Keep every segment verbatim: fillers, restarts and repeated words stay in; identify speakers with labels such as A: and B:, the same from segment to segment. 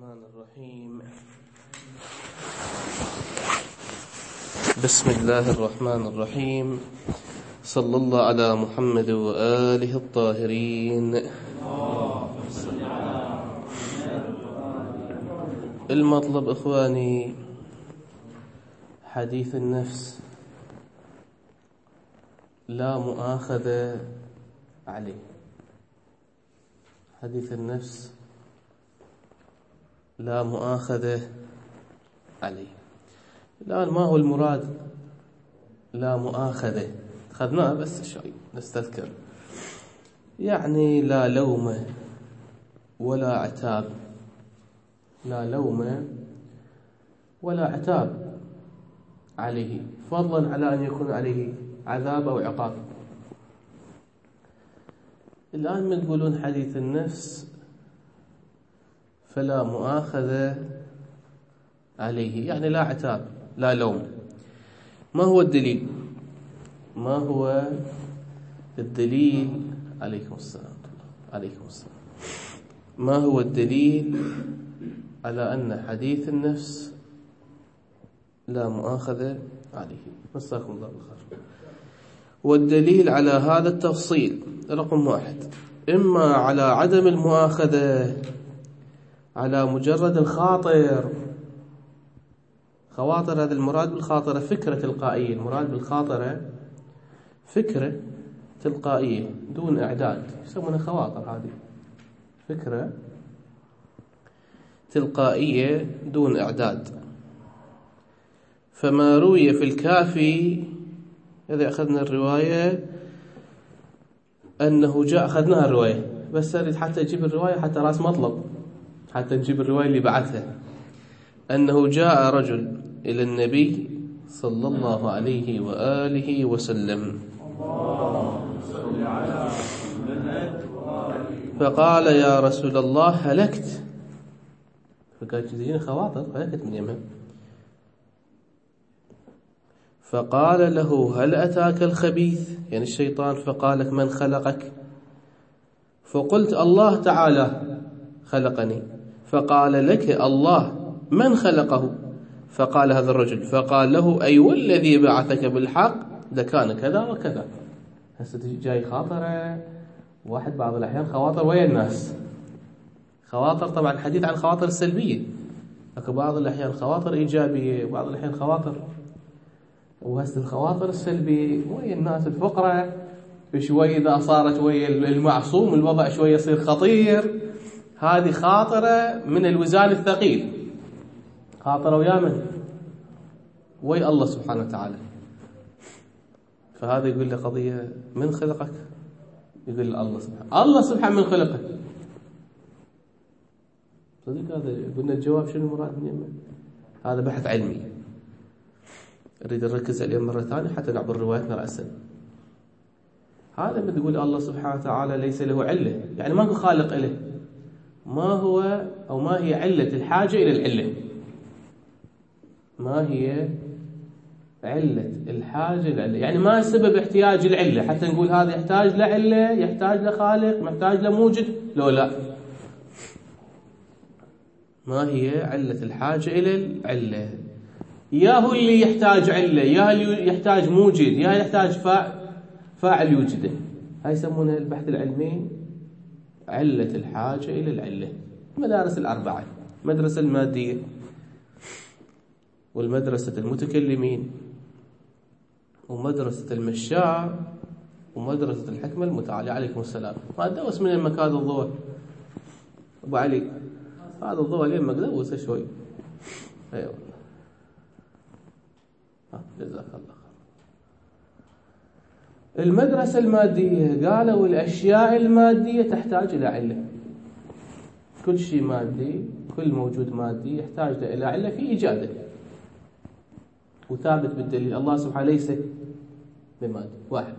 A: الرحمن الرحيم. بسم الله الرحمن الرحيم. صلى الله على محمد وآله الطاهرين. المطلب إخواني حديث النفس لا مؤاخذة عليه. حديث النفس لا مؤاخذة عليه. الآن ما هو المراد لا مؤاخذة؟ أخذناه بس شوي نستذكر. يعني لا لوم ولا عتاب، لا لوم ولا عتاب عليه، فضلا على أن يكون عليه عذاب أو عقاب. الآن من تقولون حديث النفس فلا مؤاخذة عليه، يعني لا عتاب لا لوم. ما هو الدليل؟ ما هو الدليل؟ عليكم السلام عليكم السلام. ما هو الدليل على أن حديث النفس لا مؤاخذة عليه؟ مساكم الله بالخير. والدليل على هذا التفصيل رقم واحد، إما على عدم المؤاخذة على مجرد الخاطر، خواطر، هذا المراد بالخاطرة فكرة تلقائية، المراد بالخاطرة فكرة تلقائية دون إعداد، يسمونها خواطر، هذه فكرة تلقائية دون إعداد. فما روي في الكافي، إذا أخذنا الرواية أنه جاء، أخذناها الرواية بس أريد حتى أجيب الرواية حتى رأس مطلب، حتى نجيب الرواية اللي بعثها. أنه جاء رجل إلى النبي صلى الله عليه وآله وسلم فقال يا رسول الله هلكت. فقال تجيني خواطر هلكت من يمها. فقال له هل أتاك الخبيث، يعني الشيطان، فقال لك من خلقك؟ فقلت الله تعالى خلقني. فقال لك الله من خلقه؟ فقال هذا الرجل، فقال له أي والذي بعثك بالحق لكان كذا وكذا. هسه جاي خاطره واحد، بعض الأحيان خواطر ويا الناس، خواطر طبعا الحديث عن خواطر السلبية، لكن بعض الأحيان خواطر إيجابية وبعض الأحيان خواطر، وهسه الخواطر السلبية ويا الناس الفقرة شوي، إذا صارت ويا المعصوم الوضع شوي يصير خطير. هذه خاطرة من الوزان الثقيل، خاطرة ويا من؟ ويا الله سبحانه وتعالى. فهذا يقول له قضية من خلقك؟ يقول له الله سبحانه، الله سبحانه من خلقك. صدق هذا؟ قلنا الجواب شنو المراد من يمه؟ هذا بحث علمي نريد نركز عليه مرة ثانية حتى نعبر روايتنا رأسا. هذا من تقول الله سبحانه وتعالى ليس له علة، يعني ماكو خالق له. ما هو أو ما هي علة الحاجة إلى العلة؟ ما هي علة الحاجة إلى العلة؟ يعني ما سبب احتياج العلة حتى نقول هذا يحتاج لعلة، يحتاج لخالق، محتاج لموجد؟ لو لا. ما هي علة الحاجة إلى العلة؟ يا هو اللي يحتاج علة، يا اللي يحتاج موجد، يا يحتاج فاعل يوجده. هاي يسمونها البحث العلمي علة الحاجة إلى العلة. المدارس الأربعة، مدرسة المادية والمدرسة المتكلمين ومدرسة المشاع ومدرسة الحكمة المتعالية. عليكم السلام. ما أدوس من المكان الضوء أبو علي، هذا الضوء لين ما قدوس شوي. أيوة جزاك الله خير. المدرسة المادية قالوا الأشياء المادية تحتاج إلى علة. كل شيء مادي، كل موجود مادي يحتاج إلى علة في إيجاده، وثابت بالدليل. الله سبحانه ليس بمادي. واحد.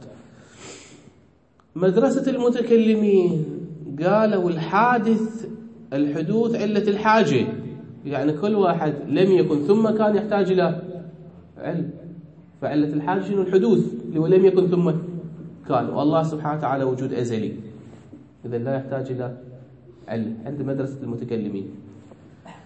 A: مدرسة المتكلمين قالوا الحادث، الحدوث علة الحاجة، يعني كل واحد لم يكن ثم كان يحتاج إلى علم. فعلة الحاجة شنو؟ الحدوث اللي هو لم يكن ثم كان، والله سبحانه وتعالى وجود أزلي، إذا لا يحتاج إلى علم. عند مدرسة المتكلمين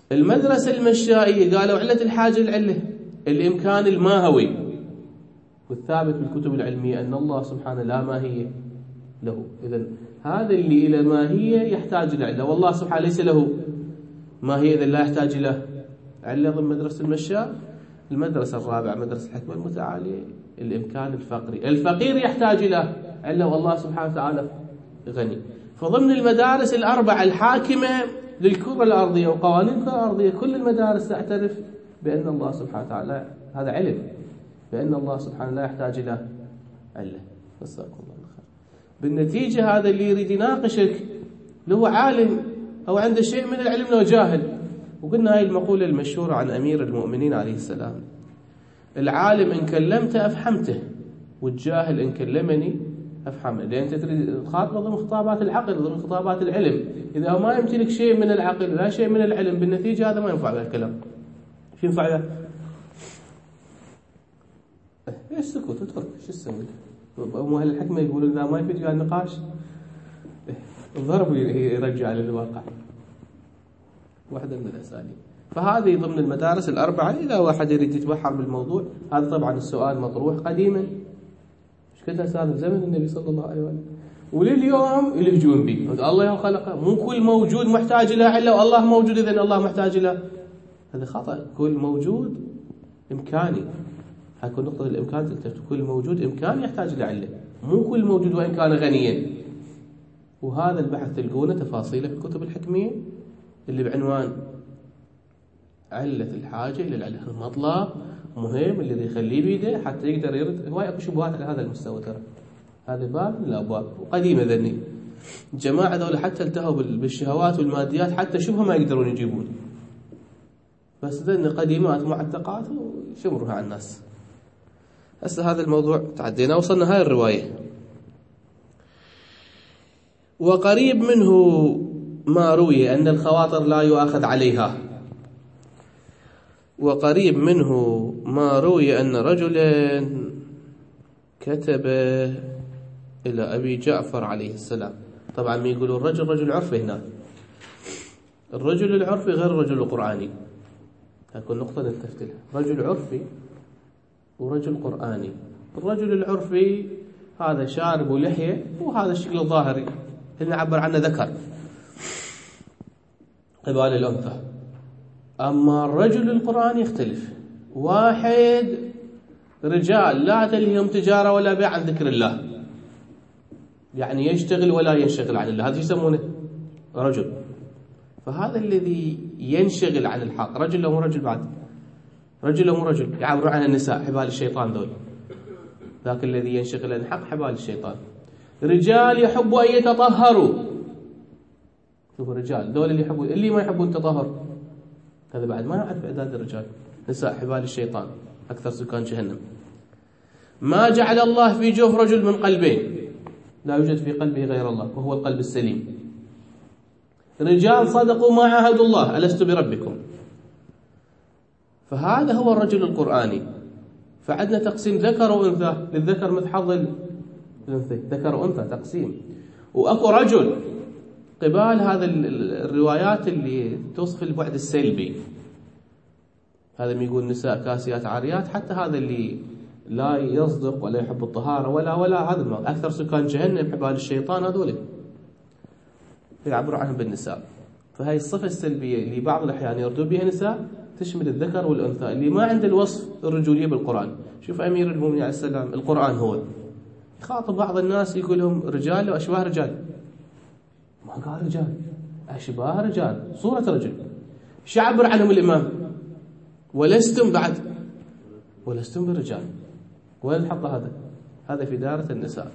A: المدرسة المشائية قالوا علة الحاجة العلة الإمكان الماهوي، والثابت بالكتب العلمية أن الله سبحانه لا ماهية له. إذن هذا اللي إلى ماهية يحتاج إلى علة، والله سبحانه ليس له ماهية، إذن لا يحتاج إلى علة. ضمن مدرسة المشاء. المدرسة الرابعة مدرسة الحكمة المتعالية الإمكان الفقري، الفقير يحتاج إلى علة والله سبحانه وتعالى غني. فضمن المدارس الأربعة الحاكمة للكرة الأرضية وقوانين الكرة الأرضية كل المدارس تعترف بأن الله سبحانه وتعالى، هذا علم بأن الله سبحانه لا يحتاج إلى علة. نسألكم الله الخير. بالنتيجة هذا اللي يريد يناقشك لو عالم أو عنده شيء من العلم لو جاهل. وقلنا هاي المقولة المشهورة عن أمير المؤمنين عليه السلام: العالم إن كلمته أفهمته، والجاهل إن كلمني أفهمه. لأن أنت تريد تخاطبه ضمن خطابات العقل ضمن خطابات العلم. إذا ما يمتلك شيء من العقل لا شيء من العلم، بالنتيجة هذا ما ينفع له الكلام. شو ينفع له؟ ايش سكوت اترك، شو تسوي؟ هم اهل الحكمه يقولون اذا ما يفيد النقاش الضرب يرجع للواقع. واحده من الاساليب. فهذه ضمن المدارس الاربعه. اذا واحد يريد يتبحر بالموضوع، هذا طبعا السؤال مطروح قديما، ايش كنت صار زمن النبي صلى الله عليه وسلم، ولليوم يلهجون به الله يوم خلقه. مو كل موجود محتاج الى عله والله موجود اذا الله محتاج الى، هذا خطا. كل موجود امكاني، هاكو نقطة الإمكان تكتب كل موجود إمكان يحتاج إلى علة، مو كل موجود وإن كان غنيا. وهذا البحث تلقونه تفاصيله في الكتب الحكمية اللي بعنوان علة الحاجة إلى العلة. المطلب مهم اللي يخليه بيده حتى يقدر يرد. هواي أكو شبهات على هذا المستوى ترى، هذا باب من الأبواب وقديمة ذني. الجماعة ذولا حتى التهوا بالشهوات والماديات حتى شبهة ما يقدرون يجيبون، بس ذن قديمات معتقات وشمرها على الناس. هسه هذا الموضوع تعدينا وصلنا هاي الرواية. وقريب منه ما روي أن الخواطر لا يؤاخذ عليها. وقريب منه ما روي أن رجلا كتب إلى أبي جعفر عليه السلام. طبعا ما يقولوا الرجل رجل عرفي هنا، الرجل العرفي غير الرجل القرآني. هكون نقطة نلتفت لها، رجل عرفي ورجل قرآني. الرجل العرفي هذا شارب ولحية وهذا الشكل الظاهري اللي نعبر عنه ذكر قبال الأنثى. أما الرجل القرآني يختلف، واحد رجال لا تلهيهم تجارة ولا بيع عن ذكر الله، يعني يشتغل ولا ينشغل عن الله، هذا يسمونه رجل. فهذا الذي ينشغل عن الحق. رجل لو مو رجل بعد، رجل لو مو رجل يعبرون عن النساء حبال الشيطان ذول، ذاك الذي ينشغل عن الحق حبال الشيطان. رجال يحبوا أن يتطهروا، شوفوا رجال ذول اللي يحبوا، اللي ما يحبون التطهر هذا بعد ما يعرف إعداد الرجال. نساء حبال الشيطان أكثر سكان جهنم. ما جعل الله في جوف رجل من قلبين، لا يوجد في قلبه غير الله وهو القلب السليم. رجال صدقوا ما عاهدوا الله ألست بربكم. فهذا هو الرجل القرآني. فعندنا تقسيم ذكر وأنثى، للذكر مثل حظ الأنثى، ذكر وأنثى تقسيم. وأكو رجل قبال هذا الروايات اللي توصف البعد السلبي، هذا ما يقول نساء كاسيات عاريات، حتى هذا اللي لا يصدق ولا يحب الطهارة ولا ولا هذا أكثر سكان جهنم حبال الشيطان هذول يعبر عنهم بالنساء. فهي الصفة السلبية اللي بعض الأحيان يردوا بها نساء تشمل الذكر والأنثى اللي ما عنده الوصف الرجولية بالقرآن. شوف أمير المؤمنين عليه السلام القرآن هو يخاطب بعض الناس يقول لهم رجال وأشباه رجال، ما قال رجال، أشباه رجال، صورة رجل. شعبر عنهم الإمام ولستم بعد ولستم بالرجال. وين الحق هذا؟ هذا في دارة النساء.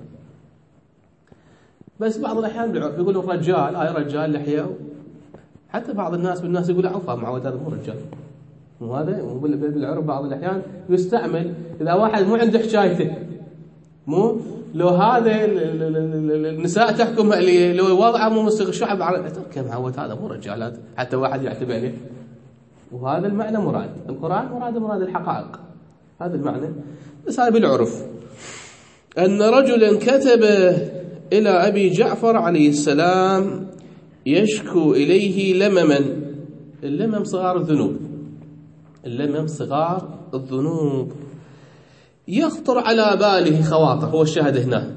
A: بس بعض الأحيان بالعرف يقولوا رجال، هاي رجال لحية. حتى بعض الناس بالناس يقول عفا معود هذا مو رجال، مو هذا. بالعرف بعض الأحيان يستعمل إذا واحد مو عنده حكايته، مو لو هذا النساء تحكم اللي لو وضعه مو مستغل شعب على كم معود هذا مو رجال، حتى واحد يعتبر عليه. وهذا المعنى مراد القرآن، مراد مراد الحقائق، هذا المعنى. بس هذا بالعرف. أن رجلا كتب إلى أبي جعفر عليه السلام يشكو إليه لمما، اللمم صغار الذنوب، اللمم صغار الذنوب. يخطر على باله خواطر، هو الشاهد هنا.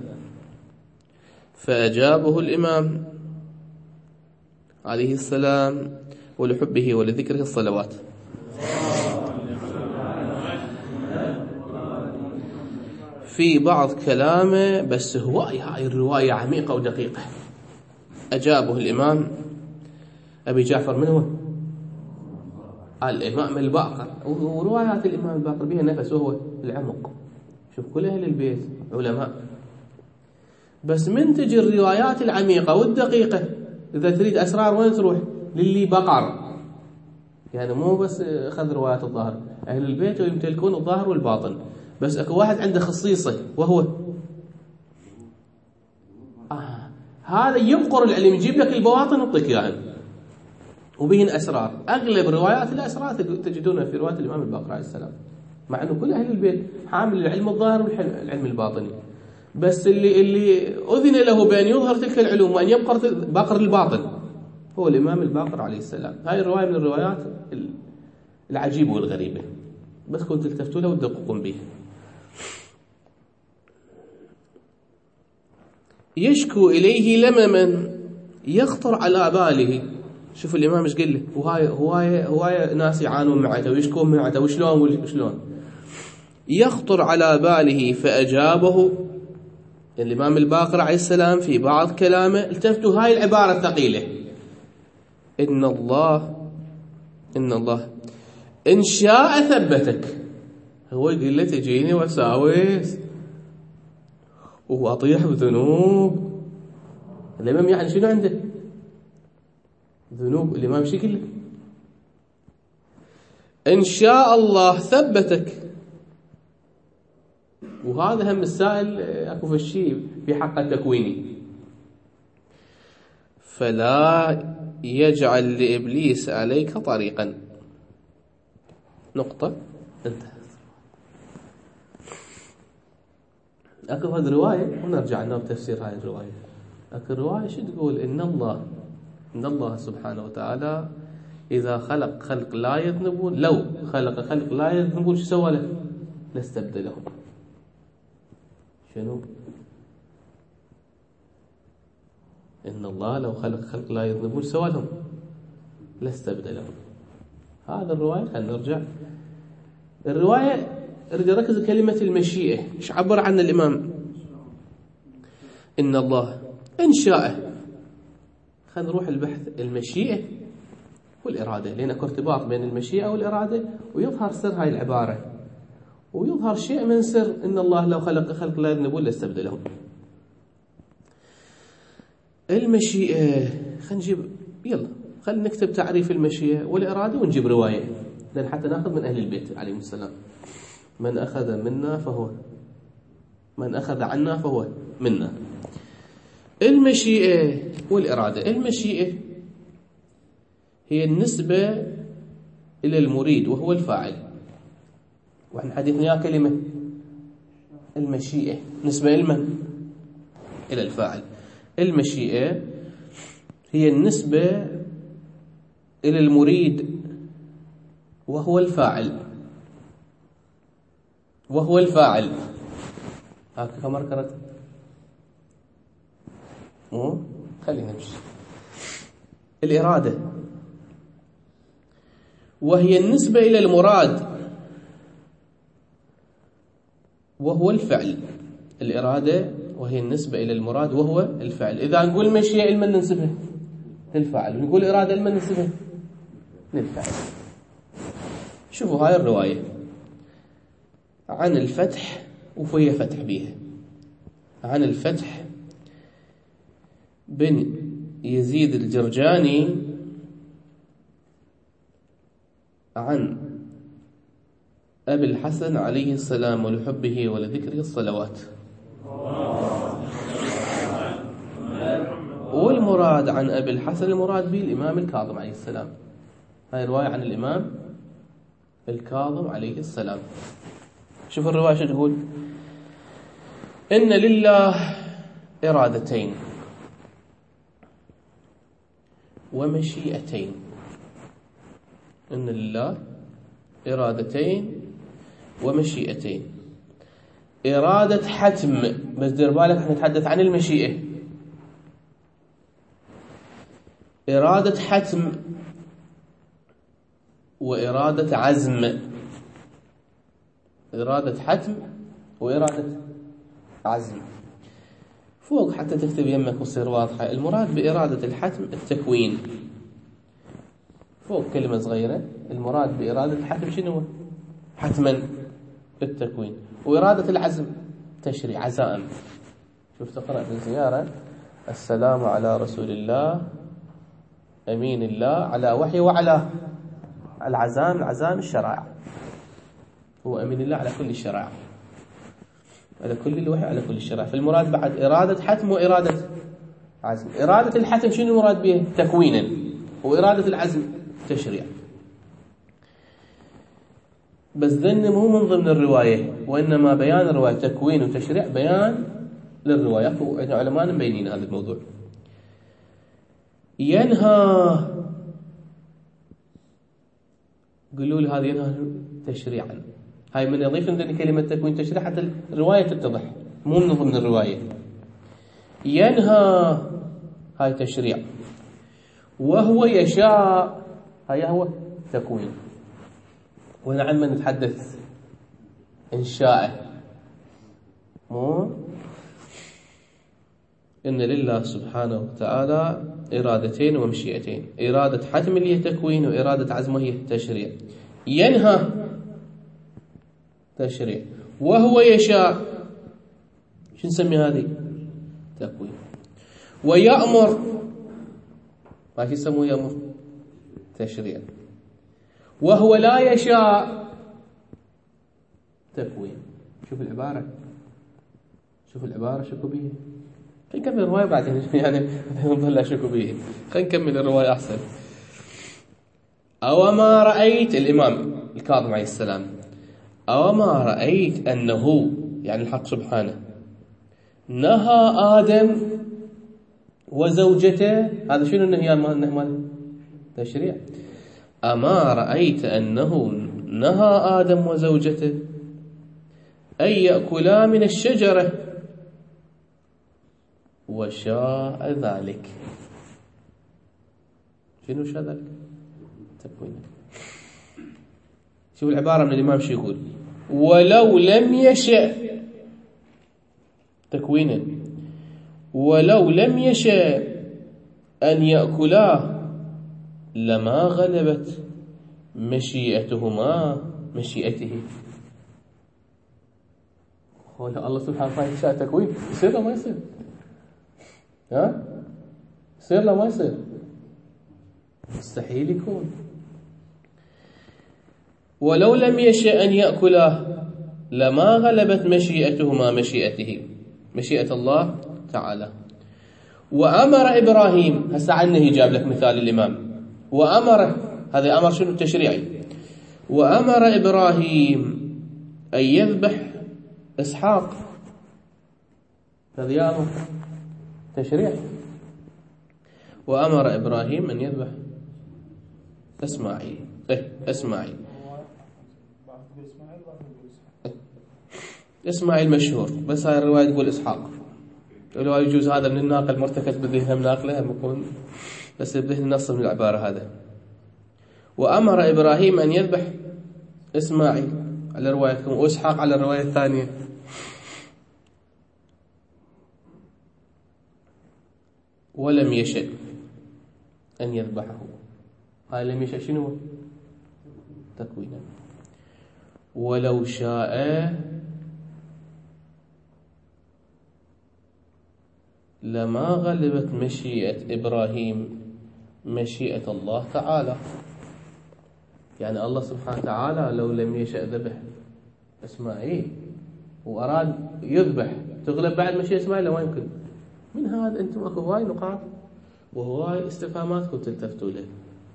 A: فأجابه الإمام عليه السلام ولحبه ولذكره الصلوات. في بعض كلامه، بس هواية هاي الرواية عميقة ودقيقة. أجابه الإمام أبي جعفر، من هو؟ الإمام الباقر. وروايات الإمام الباقر بها نفس، وهو العمق. شوف كل أهل البيت علماء، بس من تجي الروايات العميقة والدقيقة إذا تريد أسرار وين تروح؟ للي بقر. يعني مو بس أخذ روايات الظاهر، أهل البيت يمتلكون الظاهر والباطن، بس أكو واحد عنده خصيصة وهو آه. هذا يبقر العلم، يجيب لك البواطن ويعطيك يعني، وبهن أسرار. أغلب روايات الأسرار تجدونها في روايات الإمام الباقر عليه السلام، مع أنه كل أهل البيت حامل العلم الظاهر والعلم الباطني، بس اللي اللي أذن له بأن يظهر تلك العلوم وأن يبقر باقر الباطن هو الإمام الباقر عليه السلام. هاي الرواية من الروايات العجيبة والغريبة، بس كنت تلتفتوا له وتدققون به. يشكو إليه لمما يخطر على باله. شوف الإمام ايش قال له، وهاي هواي هواي ناس يعانون معته ويشكون معته، وشلون وشلون يخطر على باله. فأجابه الإمام الباقر عليه السلام في بعض كلامه، التفتوا هاي العبارة الثقيلة: إن الله إن الله إن شاء ثبتك. هو يقول له تجيني وساوس وأطيح بذنوب. الإمام يعني شنو عنده؟ ذنوب. الإمام شو يقول لك؟ إن شاء الله ثبتك. وهذا هم السائل أكو في الشيء في حق التكويني. فلا يجعل لإبليس عليك طريقا. نقطة. انتهت. أكو هذه الرواية ونرجع لنا بتفسير هاي الرواية. أكو الرواية شو تقول؟ إن الله إن الله سبحانه وتعالى إذا خلق خلق لا يذنبون، لو خلق خلق لا يذنبون شو سوى له؟ لاستبدلهم. شنو؟ إن الله لو خلق خلق لا يذنبون شو سوى لهم؟ لاستبدلهم. هذا الرواية. خلينا نرجع الرواية. أريد أركز كلمة المشيئة. إيش عبر عن الإمام؟ إن الله إن شاء. خلينا نروح البحث المشيئة والإرادة، لأن أكو ارتباط بين المشيئة والإرادة، ويظهر سر هاي العبارة، ويظهر شيء من سر إن الله لو خلق خلق لا يذنبون لاستبدلهم. المشيئة خلينا نجيب، يلا خلينا نكتب تعريف المشيئة والإرادة ونجيب رواية، لأن حتى نأخذ من أهل البيت عليهم السلام. من أخذ منا فهو من أخذ عنا فهو منا. المشيئة والإرادة. المشيئة هي النسبة إلى المريد وهو الفاعل، وإحنا حديثنا يا كلمة المشيئة نسبة إلى من؟ إلى الفاعل. المشيئة هي النسبة إلى المريد وهو الفاعل وهو الفاعل هكذا كما ذكرت. مو خلينا نمشي. الإرادة وهي النسبة إلى المراد وهو الفعل. الإرادة وهي النسبة إلى المراد وهو الفعل. إذا نقول مشيئة لمن ننسبه؟ للفاعل. نقول إرادة لمن ننسبه؟ للفعل. شوفوا هاي الرواية عن الفتح، وفيها فتح بيها، عن الفتح بن يزيد الجرجاني عن أبي الحسن عليه السلام ولحبه ولذكره الصلوات. والمراد عن أبي الحسن المراد به الإمام الكاظم عليه السلام. هاي رواية عن الإمام الكاظم عليه السلام. شوف الرواية شو تقول: إن لله إرادتين ومشيئتين إن لله إرادتين ومشيئتين. إرادة حتم، بس دير بالك احنا نتحدث عن المشيئة. إرادة حتم وإرادة عزم. إرادة حتم وإرادة عزم. فوق حتى تكتب يمك وتصير واضحة. المراد بإرادة الحتم التكوين. فوق كلمة صغيرة. المراد بإرادة الحتم شنو؟ حتما التكوين. وإرادة العزم تشريع، عزائم. شوف تقرأ بالزيارة: السلام على رسول الله أمين الله على وحي وعلى العزائم، العزائم الشرائع. هو أمين الله على كل الشرائع، على كل الوحي، على كل الشرائع. فالمراد بعد إرادة حتم وإرادة عزم. إرادة الحتم شنو المراد به؟ تكوينا. وإرادة العزم تشريع. بس ذن مو من ضمن الرواية، وإنما بيان الرواية. تكوين وتشريع بيان للرواية، وعلماء مبينين هذا الموضوع. ينهى، قولوا لي هذا ينهى تشريعا. هاي من يضيف عندنا كلمة تكوين تشريع حتى الرواية تتضح، مو من ضمن الرواية. ينهى هاي تشريع، وهو يشاء هاي هو تكوين. ونعم نتحدث إن شاء، مو إن لله سبحانه وتعالى إرادتين ومشيئتين. إرادة حتم هي تكوين، وإرادة عزم هي تشريع. ينهى تشريع، وهو يشاء شو نسمي هذه؟ تكوين. ويأمر، ما شو يسموه يأمر؟ تشريع. وهو لا يشاء تكوين. شوف العبارة، شوف العبارة شكو بيه. خلينا نكمل الرواية بعدين يعني نظل شكو بيه. خلينا نكمل الرواية أحسن. أو ما رأيت، الإمام الكاظم عليه السلام: أو ما رأيت أنه، يعني الحق سبحانه، نهى آدم وزوجته. هذا شنو النهي مال تشريع؟ أما رأيت أنه نهى آدم وزوجته أن يأكلا من الشجرة وشاء ذلك. شنو شاء ذلك؟ تكوين. شوف العبارة من الإمام شو يقول: ولو لم يشأ، تكوينا، ولو لم يشأ أن يأكلاه لما غلبت مشيئتهما مشيئته. الله سبحانه وتعالى يشاء تكوين، يصير له ما يصير؟ ها؟ يصير له ما يصير؟ مستحيل يكون. ولو لم يشأ أن يأكله لما غلبت مشيئتهما مشيئته، مشيئة الله تعالى. وأمر إبراهيم، هسه عنه جاب لك مثال الإمام. وأمر، هذا أمر شنو؟ تشريعي. وأمر إبراهيم أن يذبح إسحاق، هذا أمر تشريعي. وأمر إبراهيم أن يذبح إسماعيل. إيه إسماعيل، إسماعيل مشهور، بس هاي الرواية تقول إسحاق. ولو يجوز هذا من الناقل مرتكز بذهنه من ناقله يكون، بس بذهن نص من العبارة هذا. وأمر إبراهيم أن يذبح إسماعيل على روايتكم، وإسحاق على الرواية الثانية. ولم يشأ أن يذبحه، هاي لم يشأ شنو؟ تكوينا. ولو شاء لما غلبت مشيئة إبراهيم مشيئة الله تعالى. يعني الله سبحانه وتعالى لو لم يشأ ذبح إسماعيل وأراد يذبح، تغلب بعد مشيئة إسماعيل لو ما يمكن. من هذا أنتم أكو هواي نقاط وهواي استفهاماتكم تلتفتوا له.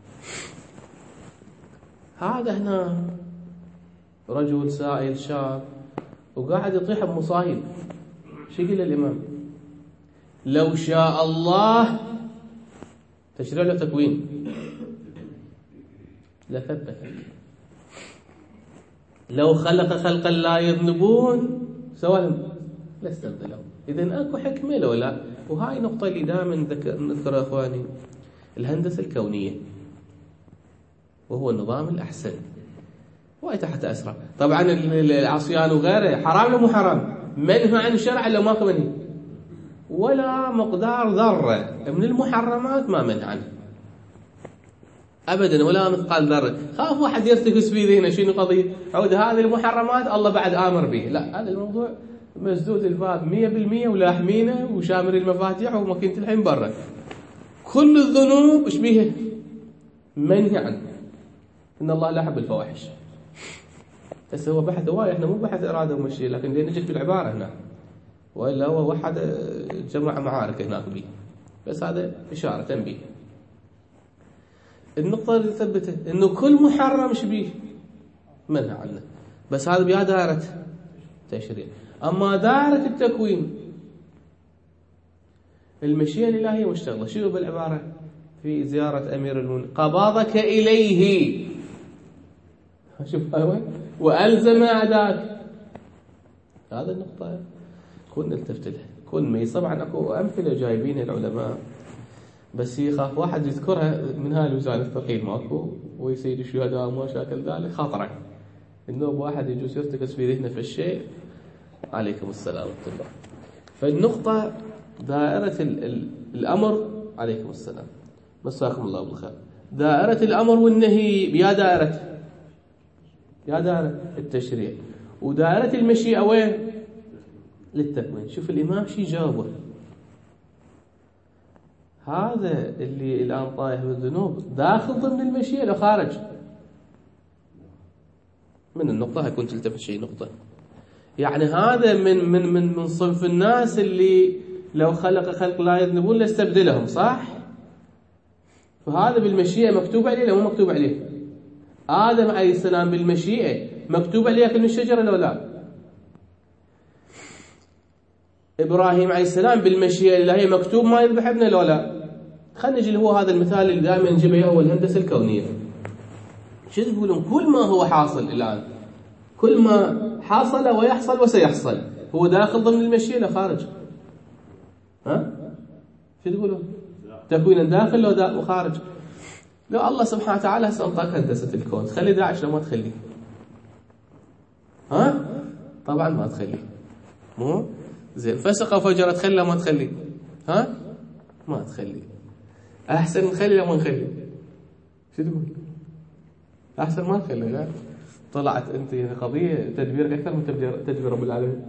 A: هذا هنا رجل سائل شاب وقاعد يطيح بمصايب. شو يقول الإمام؟ لو شاء الله، تشريع له تكوين. لثبتك. لو خلق خلقا لا يذنبون سواهم لاستبدلهم. إذن أكو حكمة لو لا. وهاي نقطة اللي دائما نذكرها أخواني، الهندسة الكونية وهو النظام الأحسن وهي تحت أسرع. طبعا العصيان وغيره حرام ولا مو حرام؟ منهى عن الشرع ولا ماكو منهي؟ ولا مقدار ذرة من المحرمات ما منهى عنه أبدا، ولا مثقال ذرة. خاف واحد يرتكس في ذهنه شنو قضية عود هذه المحرمات الله بعد آمر به، لا، هذا الموضوع مسدود الباب مية بالمية ولاحمينه وشامر المفاتيح وماكينة الحين برا. كل الذنوب ايش بيها؟ منهي عنه. إن الله لا يحب الفواحش. بس هو بحث هواي، احنا مو بحث إرادة ومشي، لكن ليه نجد في العبارة هنا، وإلا هو واحد جمع معارك هناك بيه، بس هذا إشارة تنبيه. النقطة اللي ثبتت إنه كل محرم ايش بيه؟ منهى عنه، بس هذا بها دائرة تشريع. أما دائرة التكوين المشيئة الإلهية مشتغلة. شنو بالعبارة في زيارة أمير المؤمنين؟ قبضك إليه، شوف وين، وألزم أعداك. هذا النقطة كون نلتفت لها، كون ميز. طبعا أكو أمثلة جايبينها العلماء، بس يخاف واحد يذكرها من هاي الوزارة الثقيل ماكو ويصير الشهداء وما شاكل ذلك خطرا. إنه واحد يجوز يرتكز في ذهنه في الشيء. عليكم السلام ورحمة الله. فالنقطة دائرة ال ال الأمر، عليكم السلام، مساكم الله بالخير. دائرة الأمر والنهي بيا دائرة يا دائرة التشريع، ودائرة المشيئة وين؟ للتكوين. شوف الإمام شي جاوبه، هذا اللي الآن طايح بالذنوب داخل ضمن المشيئة لو خارج من النقطة. هيكون تلتفت شيء نقطة، يعني هذا من من من من صنف الناس اللي لو خلق خلق لا يذنبون لاستبدلهم، صح؟ فهذا بالمشيئة مكتوب عليه لو مو مكتوب عليه؟ آدم عليه السلام بالمشيئة مكتوب عليه أكل من الشجرة لو لا؟ إبراهيم عليه السلام بالمشيئة اللي هي مكتوب ما يذبح ابنه لو لا؟ خلينا نجي هو هذا المثال اللي دائما نجيبه هو الهندسة الكونية. شو تقولون؟ كل ما هو حاصل الآن، كل ما حصل ويحصل وسيحصل، هو داخل ضمن المشيئة لا خارج؟ ها؟ شو تقولون؟ تكوينا داخل لو دا وخارج؟ لو الله سبحانه وتعالى هسه انطاك هندسة الكون، تخلي داعش لو ما تخليه؟ ها؟ طبعا ما تخليه، مو؟ زين فسق وفجر تخلي ما تخليه؟ ها؟ ما تخليه. أحسن نخلي لو ما نخليه؟ شو تقول؟ أحسن ما نخليه. لا طلعت أنت قضية تدبيرك أكثر من تدبير تدبير رب العالمين.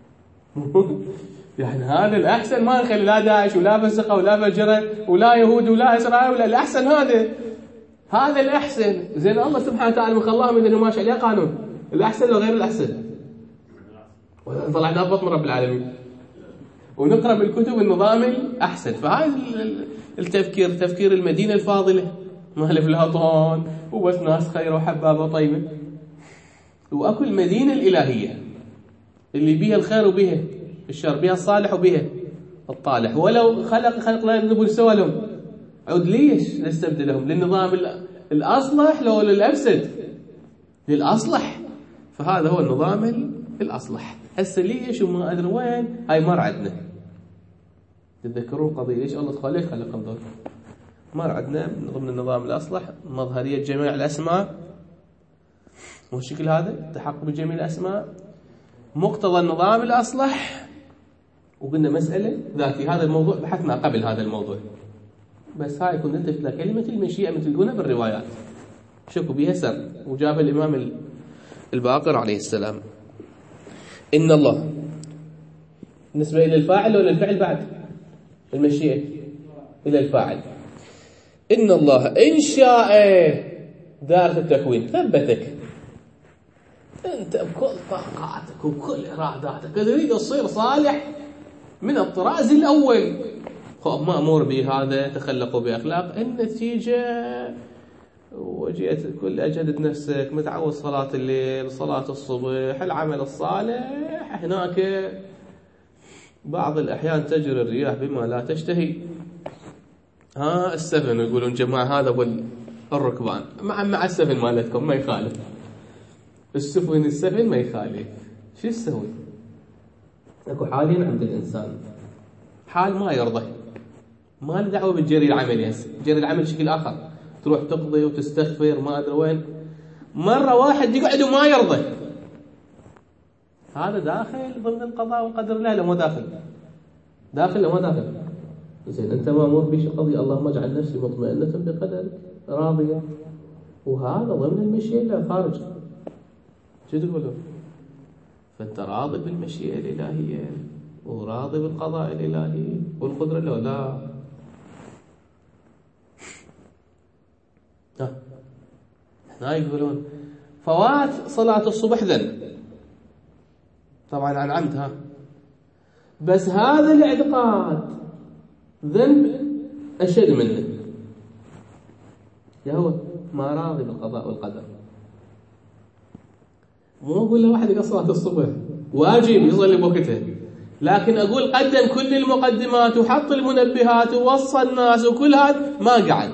A: يعني هذا الأحسن ما نخلي لا داعش ولا فسقة ولا فجرة ولا يهود ولا إسرائيل ولا الأحسن هذا هذا الأحسن. زين الله سبحانه وتعالى من خلاهم إذا ماشي عليه قانون الأحسن لو غير الأحسن، طلعنا أضبط من رب العالمين ونقرأ بالكتب النظام الأحسن. فهذا التفكير تفكير المدينة الفاضلة ما لف لها طون وبس ناس خير وحبابة طيبة، وأكو المدينة الإلهية اللي بيها الخير وبيها الشر، بيها الصالح وبيها الطالح. ولو خلق خلق لا يذنبون سوى لهم عود ليش نستبدلهم؟ للنظام الأصلح لو للأفسد؟ للأصلح. فهذا هو النظام الأصلح. هسه ليش وما أدري وين هاي مر عندنا. تتذكرون قضية ليش الله خلق خلق الضر؟ مر عندنا من ضمن النظام الأصلح مظهرية جميع الأسماء، والشكل هذا تحقق بجميع الأسماء، مقتضى النظام الأصلح. وقلنا مسألة ذاتي، هذا الموضوع بحثنا قبل هذا الموضوع، بس هاي كنا نتفت كلمة المشيئة مثل قلنا بالروايات شكوا بها سر، وجاب الإمام الباقر عليه السلام إن الله بالنسبة إلى الفاعل ولا الفعل بعد المشيئة إلى الفاعل. إن الله إن شاء دائرة التكوين ثبتك أنت بكل طاقاتك وكل إراداتك تريد تصير صالح من الطراز الأول، مأمور بهذا، تخلقوا بأخلاق. النتيجة وجيت كل أجهدت نفسك، متعود صلاة الليل، صلاة الصبح، العمل الصالح، هناك بعض الأحيان تجري الرياح بما لا تشتهي. ها السفن يقولون جماعة هذا الركبان مع مع السفن مالتكم ما يخالف، السفن السفن ما يخالف. شو تسوي؟ اكو حالين عند الانسان، حال ما يرضى، ما له دعوه بالجري العملي. هسه جري العمل شكل اخر، تروح تقضي وتستغفر ما ادري وين، مره واحد يقعد وما يرضى، هذا داخل ضمن القضاء والقدر؟ لا لا مو داخل. داخل لا مو داخل. زين انت مامور بشيء قضيه، اللهم اجعل نفسي مطمئنه بقدرك راضيه، وهذا ضمن المشيئه لا خارج. شو تقولون؟ فانت راضي بالمشيئه الالهيه وراضي بالقضاء الالهي والقدره له؟ لا. ها هنا يقولون فوات صلاه الصبح ذنب، طبعا عن عمد، ها بس هذا الاعتقاد ذنب اشد منه، يا هو ما راضي بالقضاء والقدر. مو اقول له واحد يقصر صلاه الصبح واجب يصلي بوقتها، لكن اقول قدم كل المقدمات وحط المنبهات ووصى الناس وكل هذا ما قعد.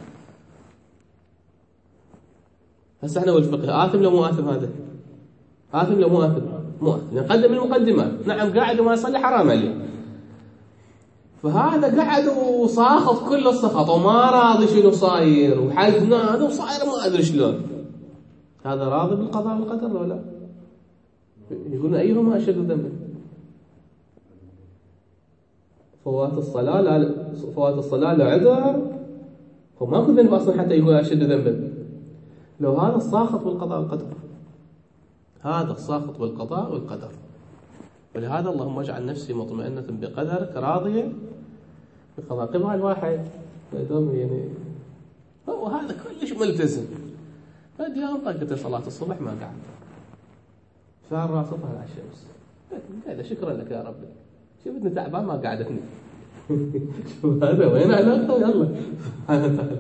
A: هسه احنا والفقه آثم لو مو آثم؟ هذا آثم لو مو آثم؟ مو آثم، قدم المقدمات. نعم قاعد وما يصلي حرام عليه. فهذا قعد وصاخط كل السخط وما راضي شنو صاير وحزنان وصاير ما ادري شلون. هذا راضي بالقضاء والقدر ولا لا؟ يقولون ايهما اشد ذنبا؟ فوات الصلاه لا فوات الصلاه لا عذر، وماكو ذنب اصلا حتى يقول اشد ذنبا. لو هذا الساخط بالقضاء والقدر، هذا الساخط بالقضاء والقدر. ولهذا اللهم اجعل نفسي مطمئنة بقدرك راضية بقضاء. قبل الواحد يعني هو هذا كلش ملتزم، فاليوم طقت صلاة الصبح ما قعد، شعر راسه طالع الشمس، قال شكرا لك يا ربي، شفتني تعبان ما قعدتني. شوف هذا وين علاقته؟ يلا سبحانه وتعالى.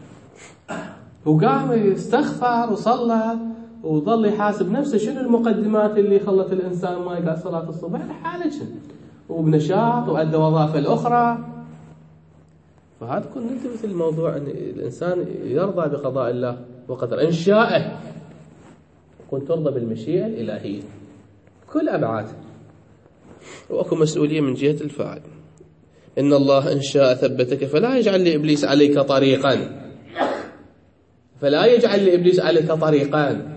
A: وقام يستغفر وصلى وظل يحاسب نفسه شنو المقدمات اللي خلت الانسان ما يقعد صلاه الصبح لحالك، وبنشاط وادى وظائفه الاخرى. فهذا كن نلتفت الموضوع ان الانسان يرضى بقضاء الله وقدر ان شاء، كن ترضى بالمشيئه الالهيه كل ابعادها. واكو مسؤوليه من جهه الفاعل. ان الله ان شاء ثبتك فلا يجعل لابليس عليك طريقا، فلا يجعل لابليس عليك طريقان.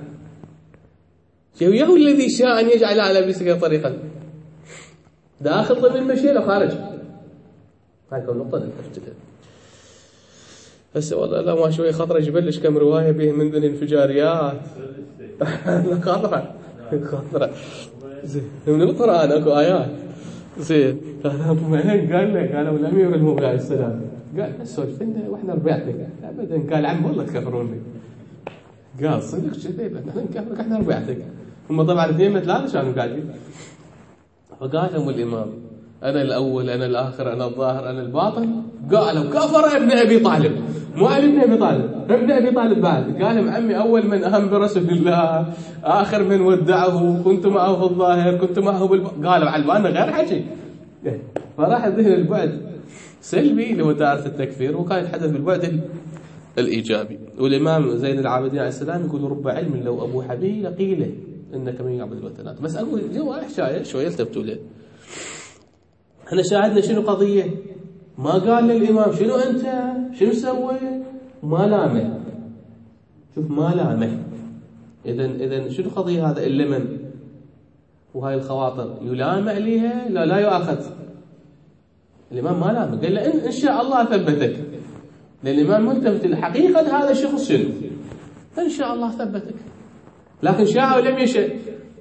A: هو الذي شاء ان يجعل على ابليس طريقا، داخل ضمن المشيئه وخارج. هاي كم نقطه نلتفت لها. هسه والله لا ما شوي خطره جبلش كم روايه به من ذن الانفجاريات. خطره خطره زين من القران اكو ايات زين. قال له قالوا الامير المؤمنين عليه السلام قال سولف لنا واحنا ربيعتك ابدا. قال عم والله تكفروني. قال صدق كذي احنا نكفرك احنا ربيعتك. هم طبعا اثنين ثلاثه كانوا قاعدين. فقال لهم الامام انا الاول انا الاخر انا الظاهر انا الباطن. قالوا كفر ابن ابي طالب، مو علي ابن ابي طالب، ابن ابي طالب بعد. قال لهم عمي اول من اهم برسول الله، اخر من ودعه، كنت معه في الظاهر كنت معه بالب... قالوا على بالنا غير حكي. فراح الذهن البعد سلبي لوتارة التكفير، وكان يتحدث بالبعد الإيجابي. والإمام زين العابدين عليه السلام يقول رب علم لو أبو حبيل قيله إنك من يعبد الوثنات. بس أقول جوا حكاية شوية التفتوا له. احنا شاهدنا شنو قضية، ما قال للإمام شنو أنت شنو سوي، ما لامه. شوف ما لامه. إذن إذن شنو قضية هذا اللمن وهاي الخواطر يلام عليها؟ لا لا يؤاخذ. الإمام ما لامه، قال له إن, إن شاء الله ثبتك. لأن الإمام ملتفت حقيقة هذا الشخص شنو، إن شاء الله ثبتك. لكن شاء ولم يشاء،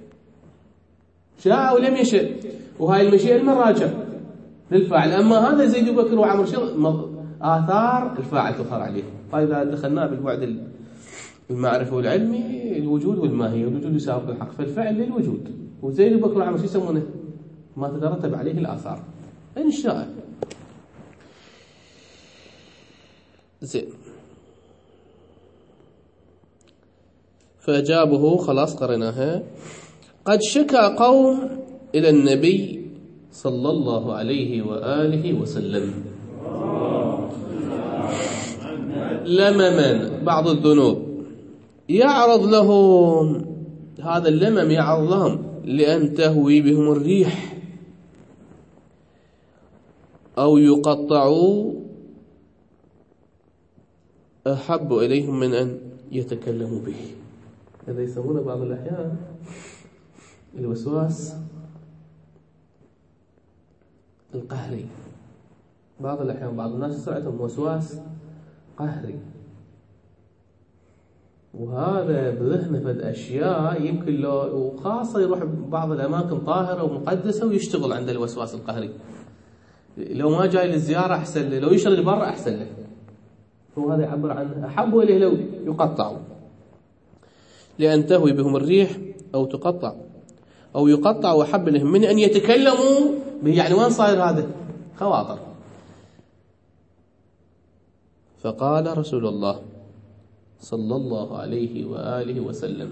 A: شاء ولم يشاء، وهاي المشيئة المراجع للفاعل. أما هذا زيد بكر وعمر شو آثار الفاعل تظهر عليه. فإذا دخلنا بالبعد المعرفة والعلمي الوجود والماهية، والوجود يساوي الحق، فالفعل للوجود. وزيد بكر وعمر شو يسمونه؟ ما تترتب عليه الآثار إن شاء. زين. فأجابه خلاص قرناها. قد شكى قوم إلى النبي صلى الله عليه وآله وسلم لمما بعض الذنوب يعرض لهم، هذا اللمم يعرض لهم لأن تهوي بهم الريح أو يقطعوا أحب إليهم من أن يتكلموا به. هذا يسمونه بعض الأحيان الوسواس القهري. بعض الأحيان بعض الناس يصير عندهم وسواس قهري، وهذا بذهنه فد أشياء يمكن لو، وخاصة يروح بعض الأماكن طاهرة ومقدسة ويشتغل عند الوسواس القهري. لو ما جاي للزيارة أحسن له، لو يشتغل برا أحسن له. هو هذا يعبر عن أحب إليه لو يقطعوا، لأن تهوي بهم الريح أو تقطع أو يقطع وأحب لهم من أن يتكلموا به. يعني وين صاير هذا؟ خواطر. فقال رسول الله صلى الله عليه وآله وسلم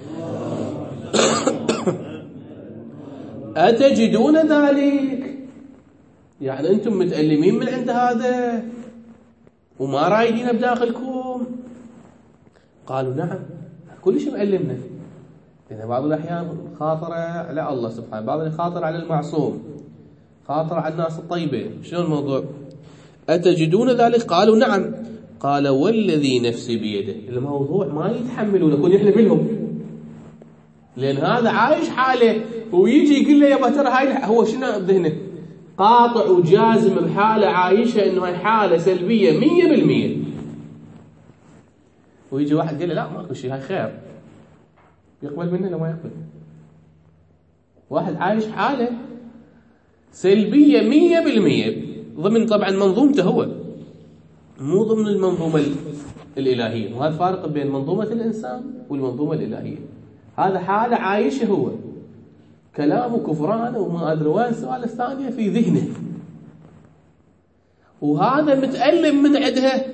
A: أتجدون ذلك؟ يعني أنتم متألمين من عند هذا وما رايدين بداخلكم؟ قالوا نعم، كل شيء مألمنا. لأن بعض الأحيان خاطرة على الله سبحانه، بعض الخاطر على المعصوم، خاطر على الناس الطيبة. شنو الموضوع؟ أتجدون ذلك؟ قالوا نعم. قال والذي نفسي بيده. الموضوع ما يتحملون يكون يحلم لهم، لأن هذا عايش حاله ويجي يقول له يا ترى هاي هو شنو بذهنه؟ قاطع وجازم بحالة عايشة إنه هاي حالة سلبية مية بالمية. ويجي واحد يقول له لا ماكو شيء، هاي خير، يقبل منه لو ما يقبل. واحد عايش حالة سلبية مية بالمية ضمن طبعا منظومته هو، مو ضمن المنظومة الإلهية. وهذا الفارق بين منظومة الإنسان والمنظومة الإلهية. هذا حالة عايشة هو، كلامه كفرانه وما أدري وين السؤال الثانية في ذهنه، وهذا متألم من عندها.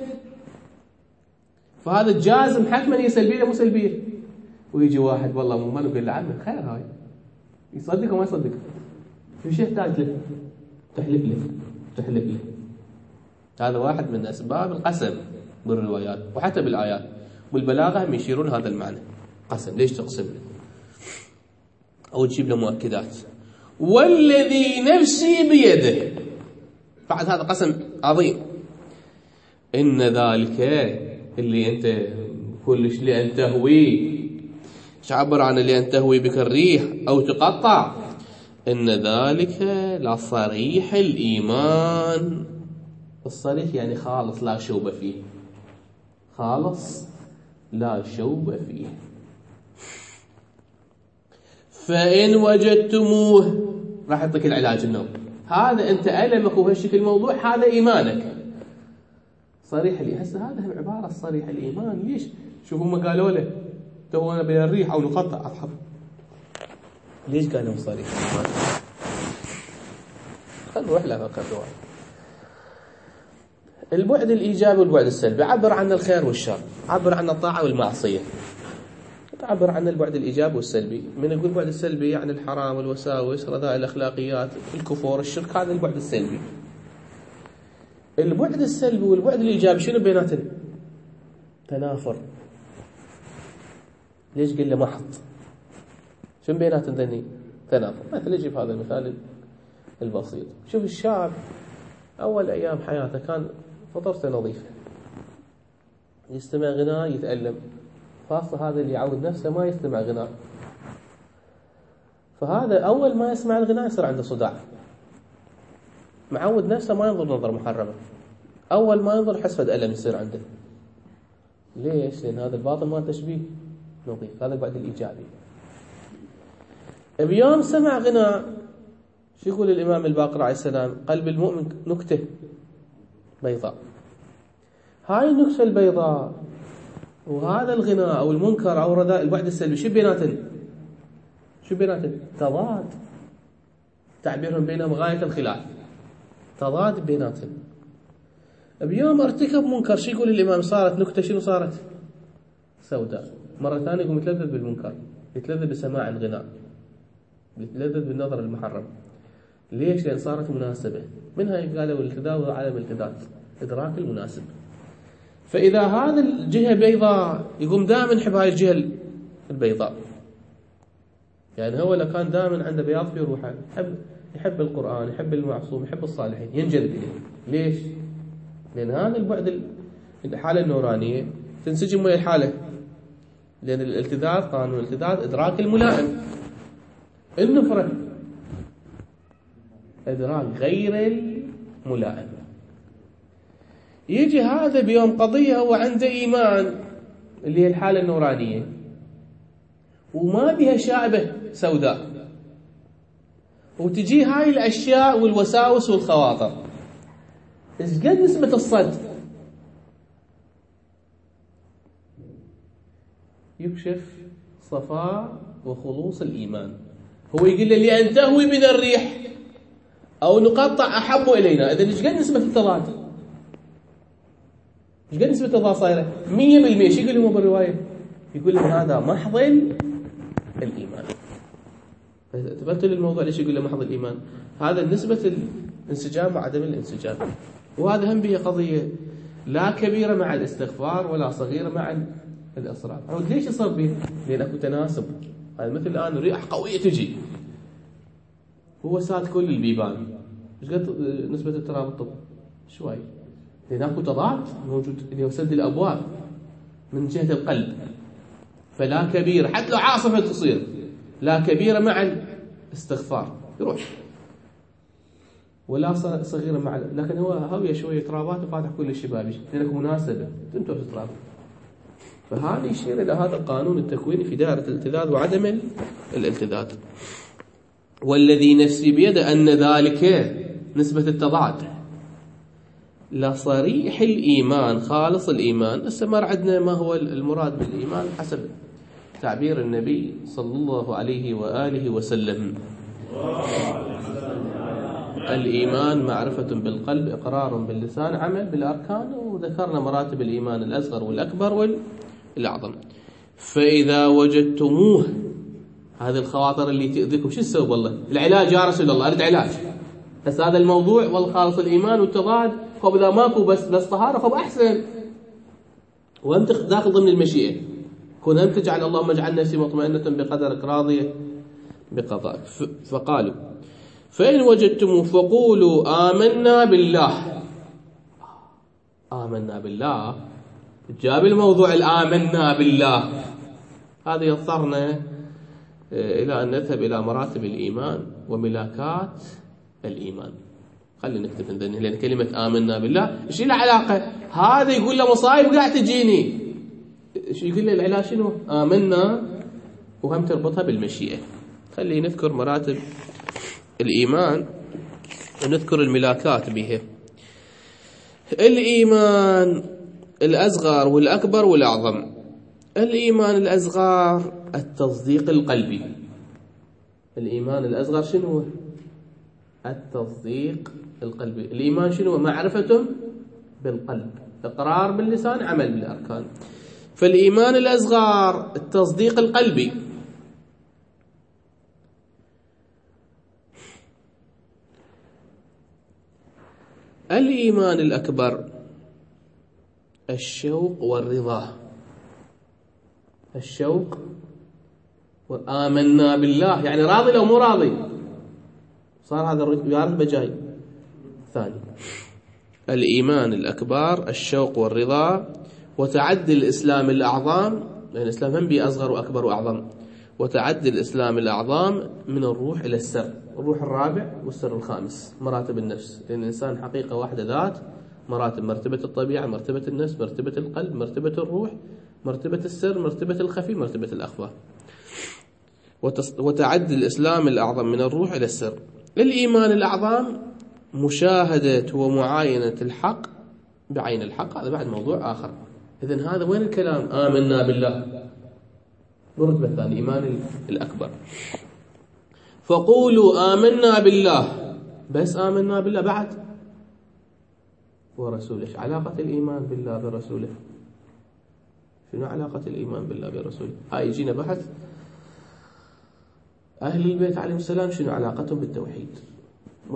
A: فهذا الجازم حتما هي سلبية مو سلبية. ويجي واحد والله مو ماله يقول له عنه خير، هاي يصدق وما يصدق، في شيء يحتاج له تحلف له تحلف له. هذا واحد من أسباب القسم بالروايات وحتى بالآيات والبلاغة هم يشيرون هذا المعنى. قسم، ليش تقسم له؟ أو تجيب له مؤكدات. والذي نفسي بيده، بعد هذا قسم عظيم. إن ذلك اللي أنت كلش لأن تهوي، عبر عن لأن تهوي بك الريح أو تقطع. إن ذلك لصريح الإيمان. الصريح يعني خالص لا شوب فيه، خالص لا شوب فيه. فإن وجدتموه، راح يعطيك العلاج النوم. هذا أنت ألمك وهالشكل الموضوع، هذا إيمانك صريح لي. هسه هذا هم عبارة صريح الإيمان. ليش؟ شوفوا ما قالوا له تو أنا بين الريح أو نقطع أضحك. ليش قالوا صريح الإيمان؟ خلنا نروح لها فقط. البعد الإيجابي والبعد السلبي عبر عن الخير والشر، عبر عن الطاعة والمعصية، تعبر عن البعد الإيجابي والسلبي. من يقول البعد السلبي يعني الحرام والوساوس، رذائل الأخلاقيات، الكفور، الشرك، هذا البعد السلبي. البعد السلبي والبعد الإيجابي شنو بيناتهم؟ تنافر. ليش قل له محط؟ شنو بيناتهم ذني؟ تنافر. مثل يجيب هذا المثال البسيط. شوف الشاب أول أيام حياته كان فطرته نظيفة، يستمع غناء يتألم، خاصة هذا اللي يعود نفسه ما يستمع غناء. فهذا أول ما يسمع الغناء يصير عنده صداع، معود نفسه ما ينظر نظر محرمة. أول ما ينظر حس فد ألم يصير عنده. ليش؟ لأن هذا الباطن ما تشبيه نظيف. هذا البعد الإيجابي. بيوم سمع غناء، شو يقول الإمام الباقر عليه السلام؟ قلب المؤمن نكتة بيضاء. هاي النكتة البيضاء وهذا الغناء أو المنكر أو الرذائل البعد السلبي شو بيناتن؟ شو بيناتن؟ تضاد. تعبيرهم بينهم غاية الخلاف، تضاد بيناتن. بيوم ارتكب منكر، شو يقول الإمام؟ صارت نكتة شنو صارت؟ سوداء. مرة ثانية يقوم يتلذذ بالمنكر، يتلذذ بسماع الغناء، يتلذذ بالنظر المحرم. ليش؟ لأن صارت مناسبة. منها قالوا التداول على الالتداد، إدراك المناسب. فإذا هذا الجهة بيضاء يقوم دائما يحب هاي الجهة البيضاء. يعني هو لو كان دائما عنده بياض في روحه، يحب يحب القرآن، يحب المعصوم، يحب الصالحين، ينجذب إليه. ليش؟ لأن هذا البعد، الحالة النورانية تنسجم ويا الحالة، لأن الالتذاذ، قانون الالتذاذ إدراك الملائم. النفرة إدراك غير الملائم. يجي هذا بيوم قضية هو عنده إيمان اللي هي الحالة النورانية وما بها شائبة سوداء، وتجي هاي الأشياء والوساوس والخواطر، إيش قد نسبة الصد؟ يكشف صفاء وخلوص الإيمان. هو يقول له لأن تهوي من الريح أو نقطع أحب إلينا. إذن إيش قد نسبة التضاد؟ إيش قد نسبة التضاد صايرة؟ مية بالمية. شو يقول لهم بالرواية؟ يقول لهم هذا محض الإيمان. تبتل للموضوع ليش يقول له محض الإيمان؟ هذا نسبة الانسجام وعدم الانسجام. وهذا هم به قضية لا كبيرة مع الاستغفار ولا صغيرة مع الإصرار. عود ليش يصير به؟ لأن أكو تناسب. هذا مثل الآن رياح قوية تجي، هو ساد كل البيبان، ايش قد نسبة الترابط؟ شوي. لأن أكو تضاد موجود اللي هو سد الأبواب من جهة القلب. فلا كبيرة حتى لو عاصفة تصير، لا كبيرة مع الاستغفار يروح، ولا صغيرة مع، لكن هو هاوية شوية ترابات وفاتح كل الشبابيك لأنك مناسبة تنتهي الترابط. فهذا يشير إلى هذا القانون التكويني في دائرة الالتذاذ وعدم الالتذاذ. والذي نفسي بيده أن ذلك نسبة التضاد لصريح الإيمان خالص الإيمان. استمر عندنا ما هو المراد بالإيمان حسب تعبير النبي صلى الله عليه وآله وسلم. الإيمان معرفة بالقلب، إقرار باللسان، عمل بالأركان. وذكرنا مراتب الإيمان الأصغر والأكبر والأعظم. فإذا وجدتموه، هذه الخواطر اللي تأذيكم شو تسوي؟ والله العلاج يا رسول الله، أريد علاج. بس هذا الموضوع والخالص الإيمان والتضاد، خب إذا ماكو بس بس طهارة خب أحسن، وأنت داخل ضمن المشيئة. كون أن تجعل اللهم اجعل نفسي مطمئنة بقدرك راضية بقضائك. فقالوا فإن وجدتموه فقولوا آمنا بالله. آمنا بالله جاب الموضوع الآمنا بالله. هذا يضطرنا إلى أن نذهب إلى مراتب الإيمان وملاكات الإيمان. خلينا نكتب عندنا، لأن كلمة آمنا بالله إيش لها علاقة؟ هذا يقول له مصايب قاعد تجيني، إيش يقول له العلاج شنو؟ آمنا، وهم تربطها بالمشيئة. خلينا نذكر مراتب الإيمان ونذكر الملاكات بها. الإيمان الأصغر والأكبر والأعظم. الإيمان الأصغر التصديق القلبي. الإيمان الأصغر شنو هو؟ التصديق القلبي. الإيمان شنو هو؟ معرفة بالقلب، إقرار باللسان، عمل بالأركان. فالإيمان الأصغر التصديق القلبي. الإيمان الأكبر الشوق والرضا. الشوق وآمنا بالله، يعني راضي لو مو راضي صار هذا الرتبة بجاي ثاني. الإيمان الأكبر الشوق والرضا. وتعدي الإسلام الأعظم، يعني الإسلام هم بي أصغر وأكبر وأعظم. وتعدي الإسلام الأعظم من الروح إلى السر، الروح الرابع والسر الخامس. مراتب النفس، لأن الإنسان حقيقة واحدة ذات مراتب: مرتبة الطبيعة، مرتبة النفس، مرتبة القلب، مرتبة الروح، مرتبة السر، مرتبة الخفي، مرتبة الأخفى. وتعدي الإسلام الأعظم من الروح إلى السر. الإيمان الأعظم مشاهدة ومعاينة الحق بعين الحق، هذا بعد موضوع آخر. إذن هذا وين الكلام؟ آمنا بالله برتبة الثانية، إيمان الأكبر. فقولوا آمنا بالله، بس آمنا بالله بعد ورسوله. إيش علاقة الإيمان بالله برسوله؟ شنو علاقة الإيمان بالله برسوله؟ هاي يجينا بحث أهل البيت عليهم السلام شنو علاقتهم بالتوحيد.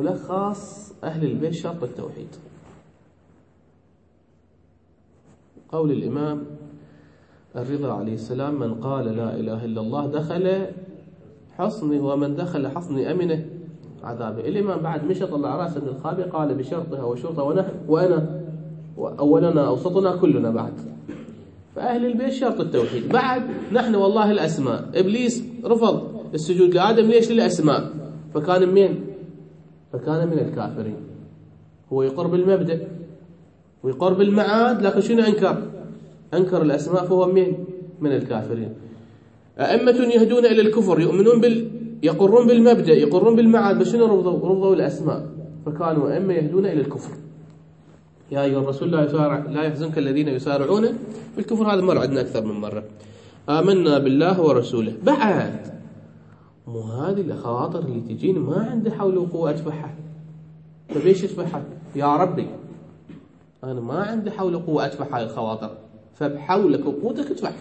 A: ملخص أهل البيت شرط التوحيد. قول الإمام الرضا عليه السلام: من قال لا إله إلا الله دخل حصني، ومن دخل حصني أمنه عذابه. الإمام بعد مشى طلع رأسه من الخابئ قال: بشرطها وشرطها ونحن وأنا أولنا أوسطنا كلنا. بعد فأهل البيت شرط التوحيد. بعد نحن والله الأسماء. إبليس رفض السجود لآدم، ليش؟ للأسماء. فكان من فكان من الكافرين. هو يقر بالمبدأ ويقر بالمعاد، لكن شنو أنكر؟ أنكر الأسماء، فهو من من الكافرين. أئمة يهدون إلى الكفر، يؤمنون بال يقرون بالمبدأ، يقرون بالمعاد، بس شنو رفضوا؟ رفضوا الأسماء، فكانوا أئمة يهدون إلى الكفر. يا أيها الرسول لا يسارع لا يحزنك الذين يسارعون بالكفر. هذا مر عندنا أكثر من مرة. آمنا بالله ورسوله. بعد مو هذه الخواطر اللي تجيني ما عندي حول وقوة أدفعها. فبيش أدفعها يا ربي؟ أنا ما عندي حول وقوة أدفع هاي الخواطر، فبحولك وقوتك ادفعها.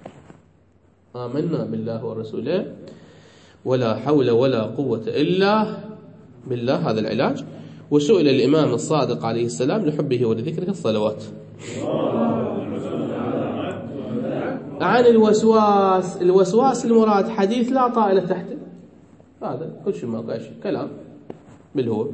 A: آمنا بالله ورسوله ولا حول ولا قوة إلا بالله. هذا العلاج. وسئل الإمام الصادق عليه السلام لحبه ولذكره الصلوات عن الوسواس. الوسواس المراد حديث لا طائل تحته، هذا كل شيء ما قاش كلام بالهو.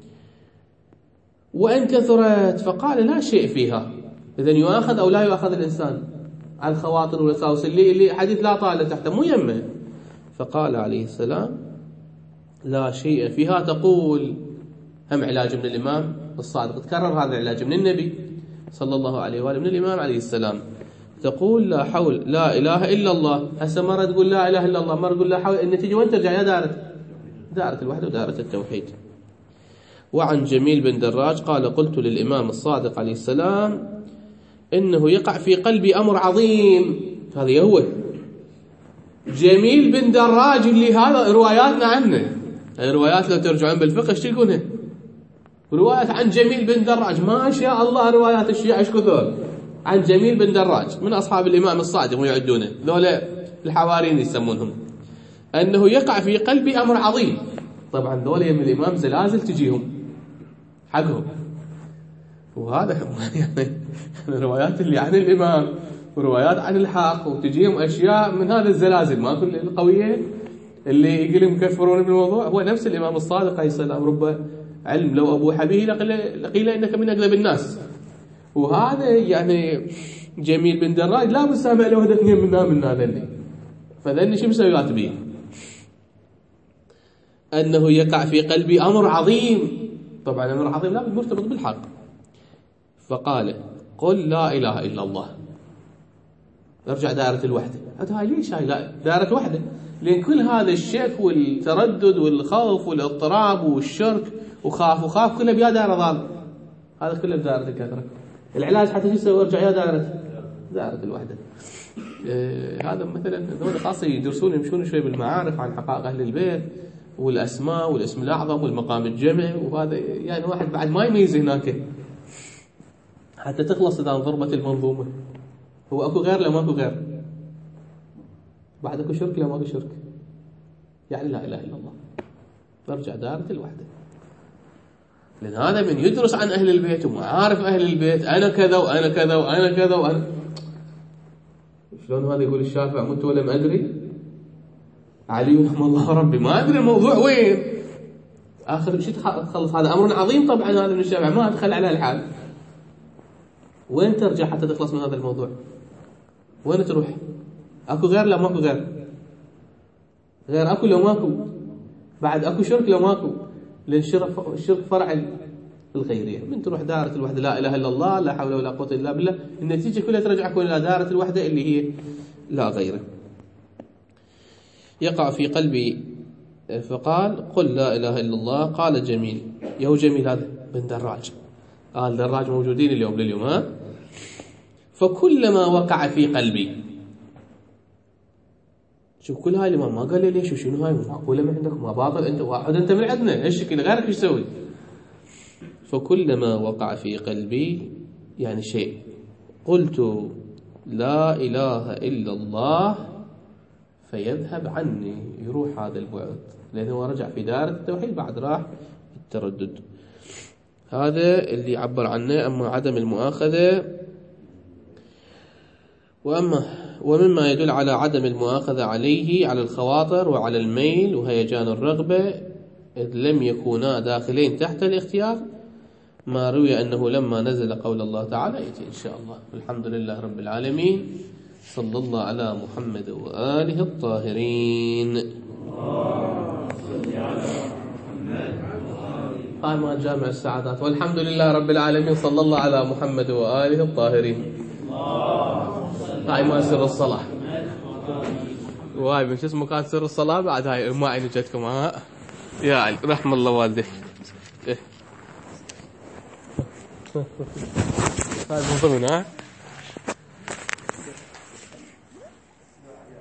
A: وإن كثرت فقال لا شيء فيها. إذن يؤاخذ أو لا يؤاخذ الإنسان على الخواطر والوساوس اللي اللي حديث لا طائل تحته مو يمه. فقال عليه السلام لا شيء فيها. تقول هم علاج من الإمام الصادق، تكرر هذا العلاج من النبي صلى الله عليه وآله من الإمام عليه السلام. تقول لا حول لا إله إلا الله. هسه مرة تقول لا إله إلا الله، مرة تقول لا حول. النتيجة وين ترجع؟ يا دارت دارت الوحدة ودارت التوحيد. وعن جميل بن دراج قال قلت للإمام الصادق عليه السلام إنه يقع في قلبي أمر عظيم. هذا هو جميل بن دراج اللي هذا رواياتنا عنه. الروايات لو ترجعون بالفقه ايش تلقونها؟ روايات عن جميل بن دراج ما شاء الله. روايات الشيعة ايش كثر عن جميل بن دراج من أصحاب الإمام الصادق ويعدونه ذولا الحواريين يسمونهم. أنه يقع في قلبي أمر عظيم. طبعا ذولا يم الإمام زلازل تجيهم حقهم. وهذا يعني الروايات اللي عن الإمام وروايات عن الحق وتجيهم أشياء من هذا الزلازل ما كل القوية اللي يقولون يكفرون بالموضوع. هو نفس الإمام الصادق عليه السلام رب علم لو أبو حبيه لقيل إنك من أقلب الناس. وهذا يعني جميل بن دراج لا مسامع له هذا اثنين من من هذا اللي فذني شو مسويات بيه. أنه يقع في قلبي أمر عظيم. طبعا أمر عظيم لا مرتبط بالحق. فقال قل لا إله إلا الله. نرجع دائرة الوحدة. هاي ليش هاي لا دائرة وحدة؟ لأن كل هذا الشك والتردد والخوف والاضطراب والشرك وخاف وخاف كله بيا دائرة ضال. هذا كله بدائرة الكثرة. العلاج حتى شو يسوي؟ ارجع يا دائرة دائرة الوحدة. آه هذا مثلا ذول خاصة يدرسون يمشون شوي بالمعارف عن حقائق أهل البيت والأسماء والاسم الأعظم والمقام الجمعي. وهذا يعني واحد بعد ما يميز هناك حتى تخلص إذا انضربت المنظومة. هو أكو غير لا ماكو غير؟ بعد أكو شرك لا ماكو شرك؟ يعني لا إله إلا الله. نرجع دائرة الوحدة. لأن هذا من يدرس عن أهل البيت ومعارف أهل البيت. أنا كذا وأنا كذا وأنا كذا وأنا شلون هذا يقول الشافع مت ولم أدري علي رحمه الله ربي ما أدري الموضوع وين. آخر شيء تخلص هذا أمر عظيم طبعا. هذا من الشافع ما أدخل على الحال. وين ترجع حتى تخلص من هذا الموضوع؟ وين تروح؟ أكو غير لا ماكو غير؟ غير أكو لو ماكو؟ بعد أكو شرك لو ماكو؟ لأن الشرك فرع الغيرية. من تروح دائرة الوحدة لا إله إلا الله لا حول ولا قوة إلا بالله. النتيجة كلها ترجعك إلى دائرة الوحدة اللي هي لا غيره. يقع في قلبي. فقال قل لا إله إلا الله. قال جميل يهو جميل هذا بن دراج. قال دراج موجودين اليوم لليوم ها. فكلما وقع في قلبي. شوف كل هاي الإمام ما قال لي ليش وشنو هاي معقولة من عندك ما باطل أنت واحد أنت من عندنا إيش شكل غيرك إيش تسوي. فكلما وقع في قلبي يعني شيء قلت لا إله إلا الله فيذهب عني. يروح هذا البعد لأنه رجع في دائرة التوحيد بعد راح التردد. هذا اللي عبر عنه. أما عدم المؤاخذة وأما ومما يدل على عدم المؤاخذة عليه على الخواطر وعلى الميل وهيجان الرغبة إذ لم يكونا داخلين تحت الاختيار ما روي أنه لما نزل قول الله تعالى يأتي إن شاء الله. الحمد لله رب العالمين، صلى الله على محمد وآله الطاهرين. هاي ما جامع السعادات. والحمد لله رب العالمين، صلى الله على محمد وآله الطاهرين. هاي ما سر الصلاة، وهاي من شو اسمه كان سر الصلاة بعد. هاي ما عيني جتكم ها يا علي، رحم الله والديك. إيه. هاي من ضمن ها